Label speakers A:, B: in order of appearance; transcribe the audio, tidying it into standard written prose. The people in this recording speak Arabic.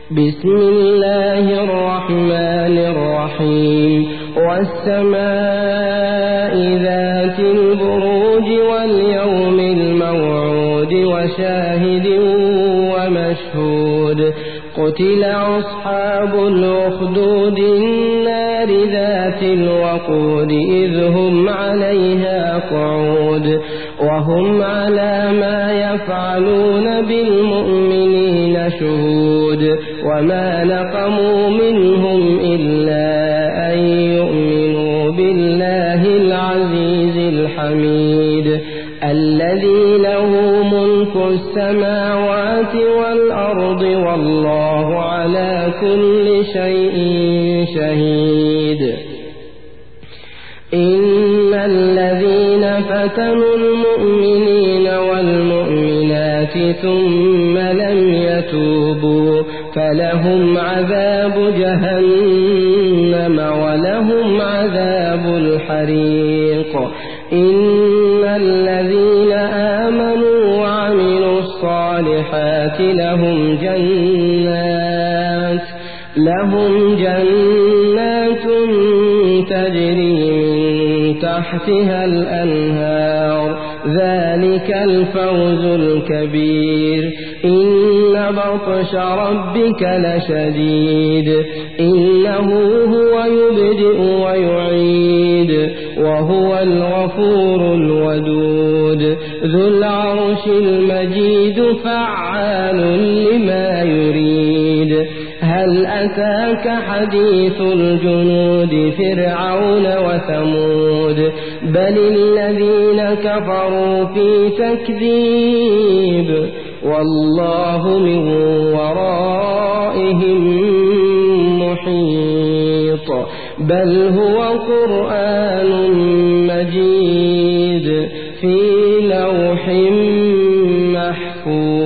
A: بسم الله الرحمن الرحيم والسماء ذات البروج واليوم الموعود وشاهد ومشهود قتل أصحاب الأخدود النار ذات الوقود إذ هم عليها قعود وهم على ما يفعلون بالمؤمنين شهود وما نقموا منهم إلا أن يؤمنوا بالله العزيز الحميد الذي له ملك السماوات والأرض والله على كل شيء شهيد إن الذين فتنوا المؤمنين والمؤمنات ثم لم يتوبوا فلهم عذاب جهنم ولهم عذاب الحريق إن الذين آمنوا وعملوا الصالحات لهم جنات تجري من تحتها الأنهار ذلك الفوز الكبير إن بطش ربك لشديد إنه هو يبدئ ويعيد وهو الغفور الودود ذو العرش المجيد فعال لما يريد هل أتاك حديث الجنود فرعون وثمود بل الذين كفروا في تكذيب والله من ورائهم محيط بل هو قرآن مجيد في لوح محفوظ